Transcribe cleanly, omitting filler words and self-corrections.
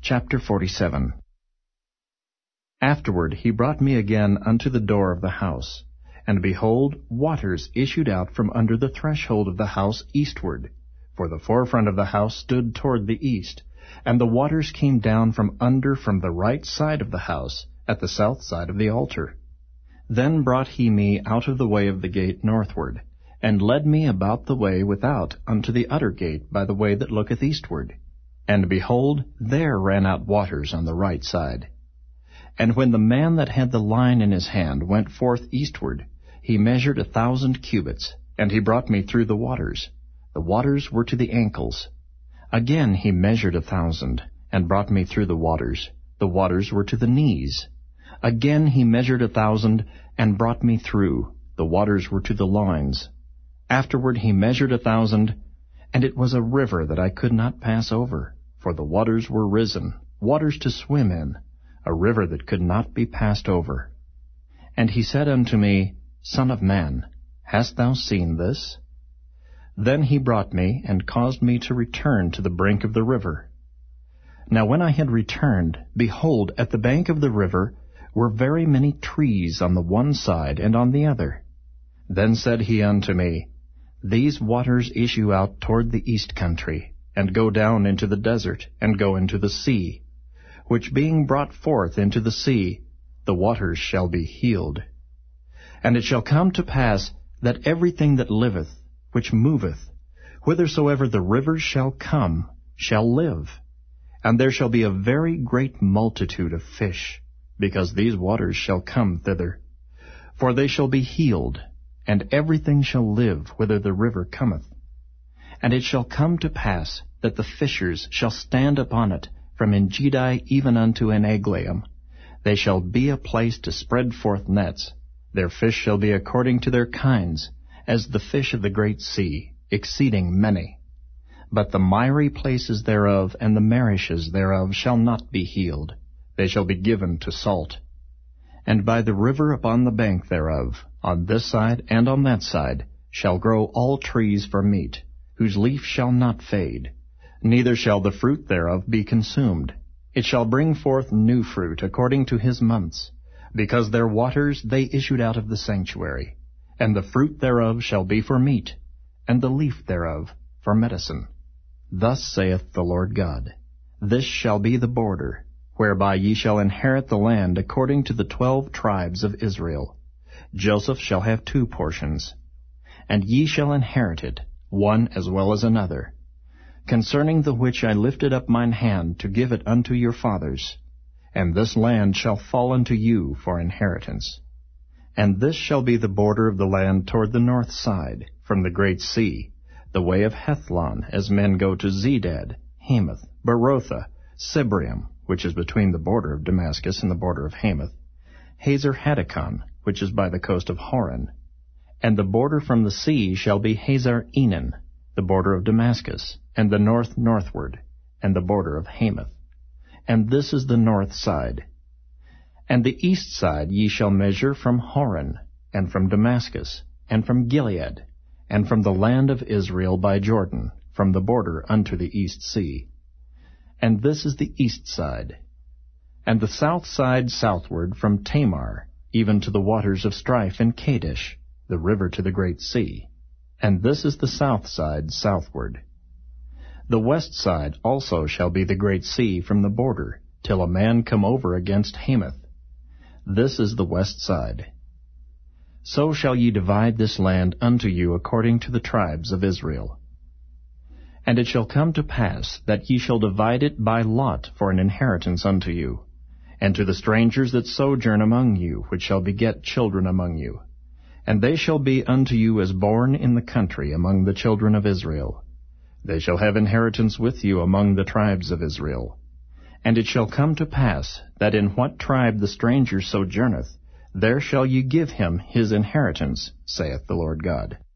Chapter 47. Afterward he brought me again unto the door of the house, and behold, waters issued out from under the threshold of the house eastward, for the forefront of the house stood toward the east, and the waters came down from under from the right side of the house, at the south side of the altar. Then brought he me out of the way of the gate northward, and led me about the way without unto the utter gate by the way that looketh eastward. And behold, there ran out waters on the right side. And when the man that had the line in his hand went forth eastward, he measured 1,000 cubits, and he brought me through the waters. The waters were to the ankles. Again he measured 1,000, and brought me through the waters. The waters were to the knees. Again he measured 1,000, and brought me through. The waters were to the loins. Afterward he measured 1,000, and it was a river that I could not pass over, for the waters were risen, waters to swim in, a river that could not be passed over. And he said unto me, Son of man, hast thou seen this? Then he brought me, and caused me to return to the brink of the river. Now when I had returned, behold, at the bank of the river were very many trees on the one side and on the other. Then said he unto me, These waters issue out toward the east country, and go down into the desert, and go into the sea, which being brought forth into the sea, the waters shall be healed. And it shall come to pass that everything that liveth, which moveth, whithersoever the rivers shall come, shall live. And there shall be a very great multitude of fish, because these waters shall come thither. For they shall be healed, and everything shall live whither the river cometh. And it shall come to pass that the fishers shall stand upon it, from Engedi even unto Eneglaim. They shall be a place to spread forth nets. Their fish shall be according to their kinds, as the fish of the great sea, exceeding many. But the miry places thereof and the marishes thereof shall not be healed. They shall be given to salt. And by the river upon the bank thereof, on this side and on that side, shall grow all trees for meat, whose leaf shall not fade, neither shall the fruit thereof be consumed. It shall bring forth new fruit according to his months, because their waters they issued out of the sanctuary. And the fruit thereof shall be for meat, and the leaf thereof for medicine. Thus saith the Lord God, This shall be the border, whereby ye shall inherit the land according to the 12 tribes of Israel. Joseph shall have 2 portions, and ye shall inherit it, one as well as another, concerning the which I lifted up mine hand to give it unto your fathers. And this land shall fall unto you for inheritance. And this shall be the border of the land toward the north side, from the great sea, the way of Hethlon, as men go to Zedad, Hamath, Berotha, Sibrium, which is between the border of Damascus and the border of Hamath, Hazer Hadakon, which is by the coast of Horon. And the border from the sea shall be Hazar Enan, the border of Damascus, and the north northward, and the border of Hamath. And this is the north side. And the east side ye shall measure from Horon, and from Damascus, and from Gilead, and from the land of Israel by Jordan, from the border unto the east sea. And this is the east side. And the south side southward from Tamar, even to the waters of strife in Kadesh, the river to the great sea. And this is the south side southward. The west side also shall be the great sea from the border, till a man come over against Hamath. This is the west side. So shall ye divide this land unto you according to the tribes of Israel. And it shall come to pass that ye shall divide it by lot for an inheritance unto you, and to the strangers that sojourn among you, which shall beget children among you. And they shall be unto you as born in the country among the children of Israel. They shall have inheritance with you among the tribes of Israel. And it shall come to pass, that in what tribe the stranger sojourneth, there shall ye give him his inheritance, saith the Lord God.